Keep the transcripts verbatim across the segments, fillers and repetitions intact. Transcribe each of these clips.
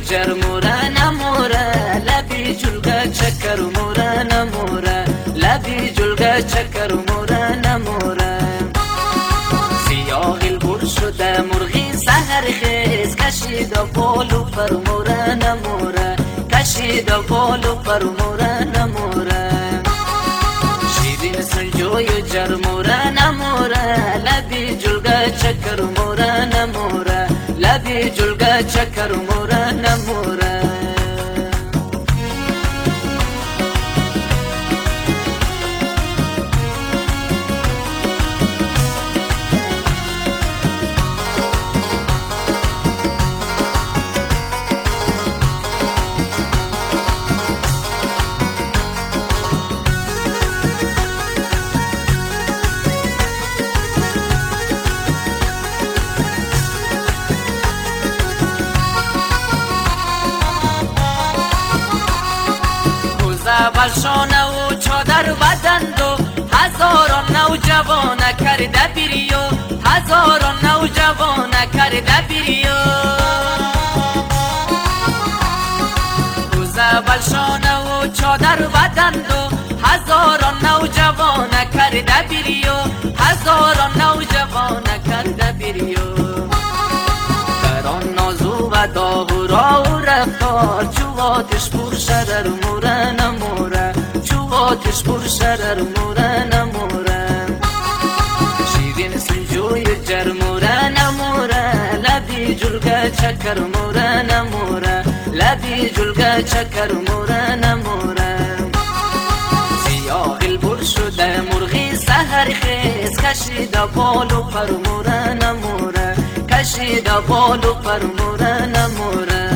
جرموره نموره لبی جلگه چکر موره نموره لبی جلگه چکر موره نموره سیاهی البر شده مرغی سحر خیز کشید بالو پر موره نموره کشید بالو پر موره نموره شیرین سنجوی جرموره نموره لبی جلگه چکر موره نموره لبی جلگه چکر موره نموره بلشانه و چادر بدند و هزاران نوجوان کرده بیریو هزاران نوجوان کرده بیریو روزه بلشانه و چادر بدند و هزاران نوجوان کرده بیریو هزاران نوجوان کرده بیریو بران نازو و داورا و رفتار چواتش پر شرر موره نموره چواتش پر شرر موره نموره شیرین سنجوی جرموره نموره لبی جلگه چکر موره نموره لبی جلگه چکر موره نموره سیاه البر شده مرغی سحر خیز کشید بالو پر موره نموره کشید بالو پر موره نموره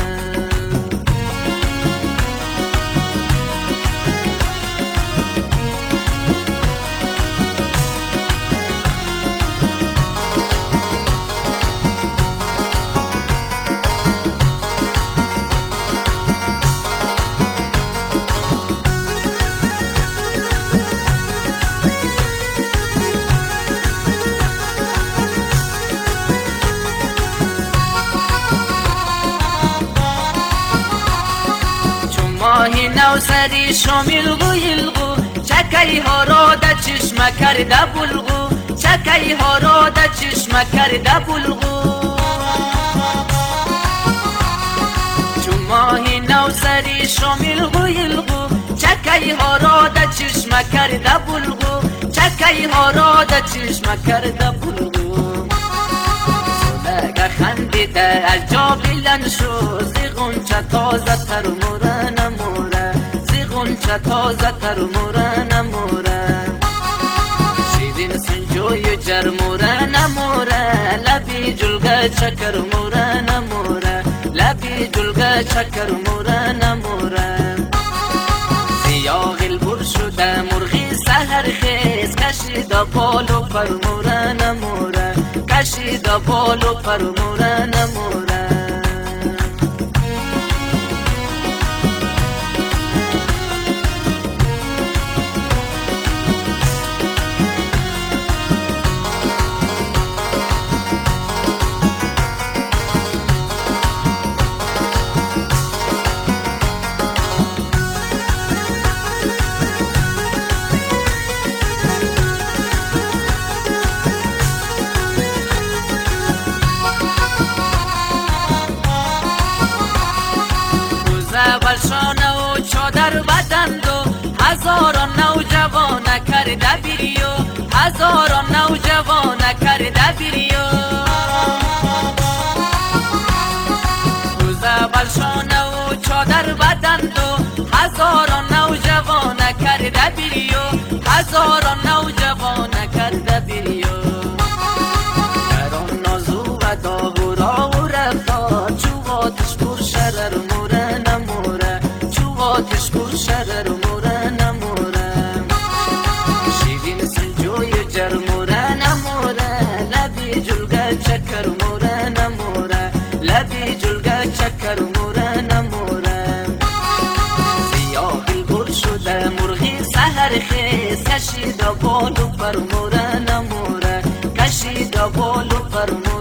ماهی نوسری شامیلگو یلگو چکی ها را ده چشم کرده بلگو چکی ها را ده چشم کرده بلگو چون ماهی نوسری شامیلگو یلگو چکی ها را ده چشم کرده بلگو چکی ها را ده چشم کرده بلگو سلگه خندیده از جا بلند شو زیغون چه تازه تر موره نموره زیغون چه تازه تر موره نموره شیرین سنجوی جرموره نموره لبی جلگه چکر موره نموره لبی جلگه چکر موره نموره سیاه البر شده مرغی سحر خیز کشید بالو پر موره نموره کشید بالو پر موره نموره بلشانه و چادر بدند و هزاران نوجوان کرده بیریو هزاران نوجوان کرده بیریو روزه بلشانه و چادر بدند و هزاران نوجوان کرده بیریو هزاران نوجوان کرده بیریو دران نازو و داورا و رفتار چواتش پر شرر موره نموره چواتش پر شرر موره نموره شیرین سنجوی جرموره نموره لبی جلگه چکر موره نموره لبی جلگه چکر موره نموره سیاه البر شده مرغی سحر خیز کشید بالو پر موره نموره کشید بالو پر موره